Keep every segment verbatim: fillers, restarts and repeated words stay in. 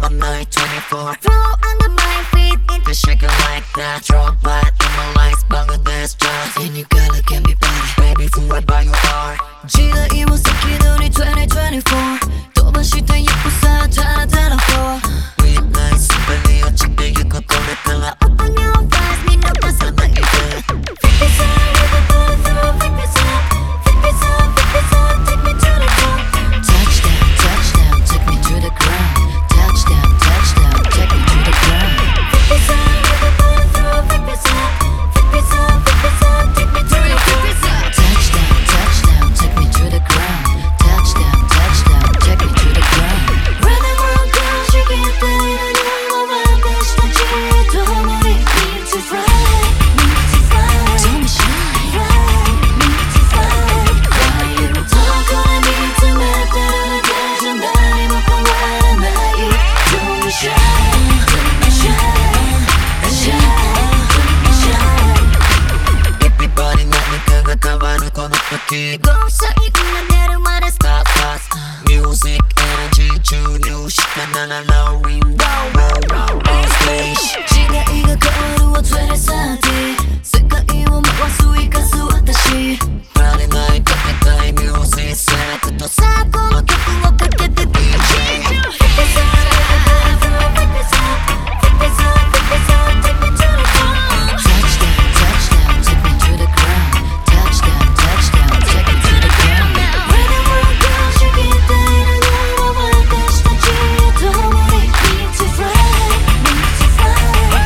my night twenty-four. Flow under my feet, into shaking like that. Drop light in my lights, Bangladesh just. And you gotta get me better, baby, fooled by your heart. 지가 이모습기 눈이 twenty twenty-four. 또 다시 더 예쁘사 다 달아보. Midnight super Leo, chick that you could go to pillar. Open your eyes, me no pasa na ibe. Flip it up, with a bullet through, flip it up. Flip it up, flip it up, take me to the top. Touchdown, touchdown, take me to the ground. Touchdown, touchdown, take me to the ground. Flip it up, with a bullet through, flip it up. Flip it up, flip it up, take me to the ground. Touchdown, touchdown, take me to the ground. Touchdown, touchdown, take me to the ground. Run the world down, shake it down. I know my best, don't you? Don't worry, need to fly, need to fly. Don't be shy, fly, need to fly. Why you talk on me to me? That occasion that I'm up on one night. Don't be shy, don't be shy, shy, don't be shy. Everybody not me, 그가 가만히 꺼놓고 공사이구나 내를 말해 stop us. Music energy 주류 시간 나나 low ring roll roll roll on stage. 지가 이거 거루어 되는 사디 색깔이와 막와 수위가 수왔다시. Friday night coffee time music set 또 사고 겪고 어떻게 돼 디제이. Flip it up, flip it up, flip it up, flip it up, take me to the ground. Touchdown, touchdown, take me to the ground. Touchdown, touchdown, take me to the ground. When the world goes, shake it down. I know my best, don't you? Don't worry, need to fly, need to fly,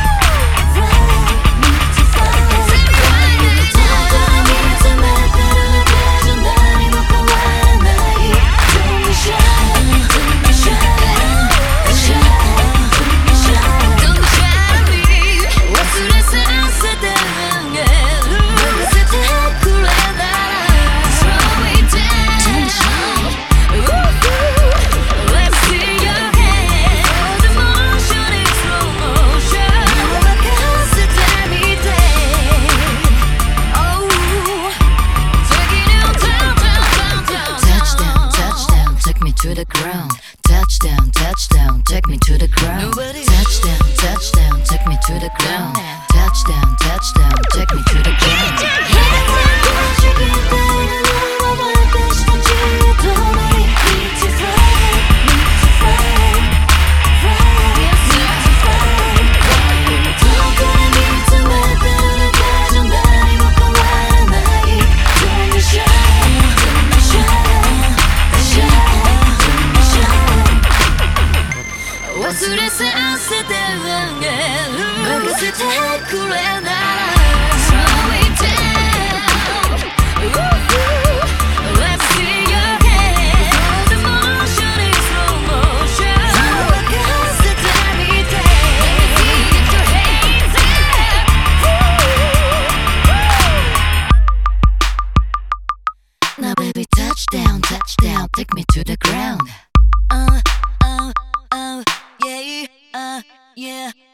fly, need to fly. Why you talk on me to me? That occasion that I'm up on one night. Don't be shy, don't be shy, shy, don't be shy. Don't be shy, me.忘れさせてあげる。任せてくれなら Slow it down. Don't be shy. Ooh, let's see your hands. The motion is slow motion. 任せてみて。Oh, taking you down, down, down, down. Touchdown, touchdown, take me to the ground. Touchdown, touchdown, take me to the ground. Touchdown, touchdown, take me to the ground. Touchdown, touchdown, take me to the ground.忘れさせてあげる。任せてくれなら Slow it down. Ooh, let's see your hands. The motion is slow motion. 任せてみて。Let me see get your hands up. Now baby touchdown, touchdown, take me to the ground. Uh, uh, uh, yeah, uh, yeah.